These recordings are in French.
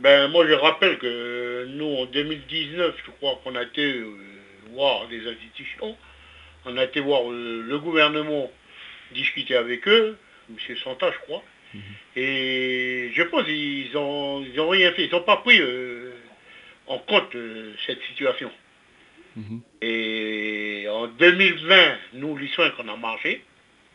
Ben, moi, je rappelle que nous, en 2019, je crois qu'on a été voir des institutions. On a été voir le gouvernement, discuter avec eux, M. Santa, je crois. Et je pense qu'ils ont rien fait. Ils n'ont pas pris en compte cette situation. Et en 2020, nous, l'ISOIN, qu'on a marché,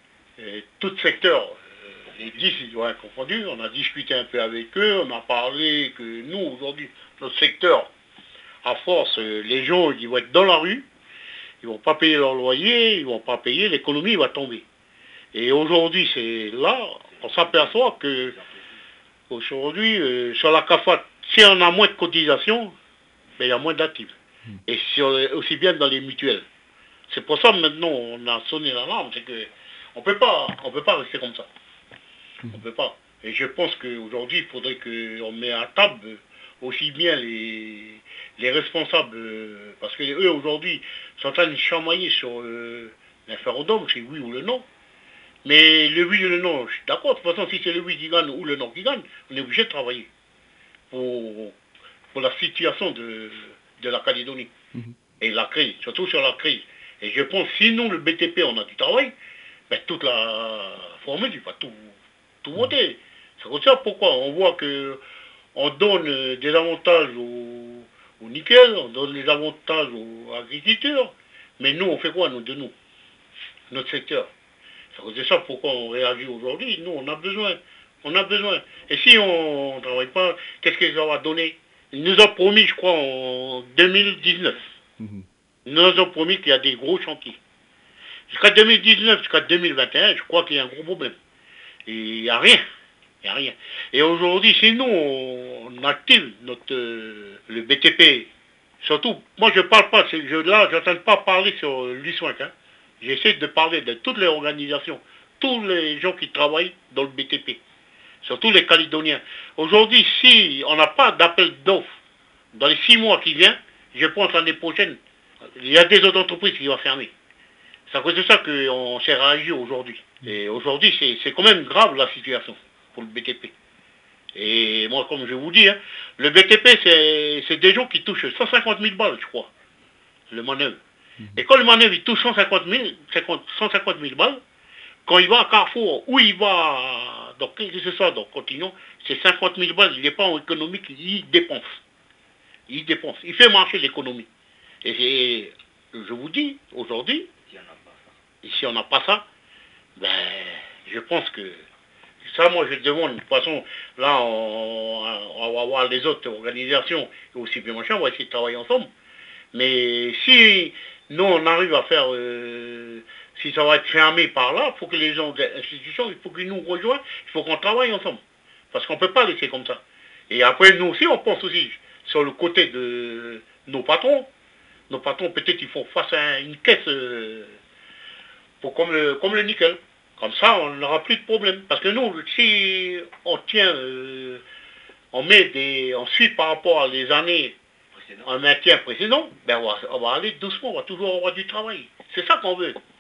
tout secteur, les 10, ils doivent être confondus, on a discuté un peu avec eux, on a parlé que nous, aujourd'hui, notre secteur, à force, les gens, ils vont être dans la rue, ils ne vont pas payer leur loyer, ils ne vont pas payer, l'économie va tomber. Et aujourd'hui, c'est là, on s'aperçoit que, aujourd'hui, sur la CAFAT, si on a moins de cotisations, ben, il y a moins d'actifs. Et aussi bien dans les mutuelles. C'est pour ça maintenant on a sonné l'alarme, c'est que on peut pas rester comme ça. On peut pas. Et je pense qu'aujourd'hui, il faudrait qu'on mette à table aussi bien les responsables, parce que eux aujourd'hui sont en train de chamailler sur l'inférodome, c'est oui ou le non. Mais le oui ou le non, je suis d'accord, de toute façon, si c'est le oui qui gagne ou le non qui gagne, on est obligé de travailler pour, pour la situation de la Calédonie. Et la crise, surtout sur la crise. Et je pense, sinon le BTP, on a du travail, ben, toute la formule, il va tout monter. C'est comme ça pourquoi on voit que on donne des avantages au nickel, on donne des avantages aux agriculteurs, mais nous, on fait quoi, nous, de nous, notre secteur? C'est ça pourquoi on réagit aujourd'hui. Nous, on a besoin. On a besoin. Et si on ne travaille pas, qu'est-ce qu'ils va donner? Ils nous ont promis, je crois, en 2019. Ils nous ont promis qu'il y a des gros chantiers. Jusqu'à 2019, jusqu'à 2021, je crois qu'il y a un gros problème. Et il n'y a rien. Il n'y a rien. Et aujourd'hui, si nous, on active le BTP, surtout, moi je ne parle pas, là, je n'entends pas parler sur l'ISOIN. Hein. J'essaie de parler de toutes les organisations, tous les gens qui travaillent dans le BTP, surtout les Calédoniens. Aujourd'hui, si on n'a pas d'appel d'offres dans les 6 mois qui viennent, je pense l'année prochaine, il y a des autres entreprises qui vont fermer. C'est à cause de ça qu'on s'est réagi aujourd'hui. Et aujourd'hui, c'est quand même grave la situation pour le BTP. Et moi, comme je vous dis, hein, le BTP, c'est des gens qui touchent 150 000 balles, je crois, le manœuvre. Et quand le manœuvre, il touche 150 000 balles, quand il va à Carrefour, ou il va dans quel que ce soit, dans Continent, c'est 50 000 balles, il n'est pas en économique, il dépense. Il dépense. Il fait l'économie. Et je vous dis, aujourd'hui, si on n'a pas ça, ben, je pense que ça, moi, je demande. De toute façon, là, on va voir les autres organisations et aussi bien machin, on va essayer de travailler ensemble. Mais si nous, on arrive à faire, si ça va être fermé par là, il faut que les gens des institutions, il faut qu'ils nous rejoignent, il faut qu'on travaille ensemble. Parce qu'on ne peut pas laisser comme ça. Et après, nous aussi, on pense aussi sur le côté de nos patrons. Nos patrons, peut-être, ils font face à une caisse comme le nickel. Comme ça, on n'aura plus de problème. Parce que nous, si on tient, on suit par rapport à les années, un maintien précédent, ben on va aller doucement, on va toujours avoir du travail. C'est ça qu'on veut.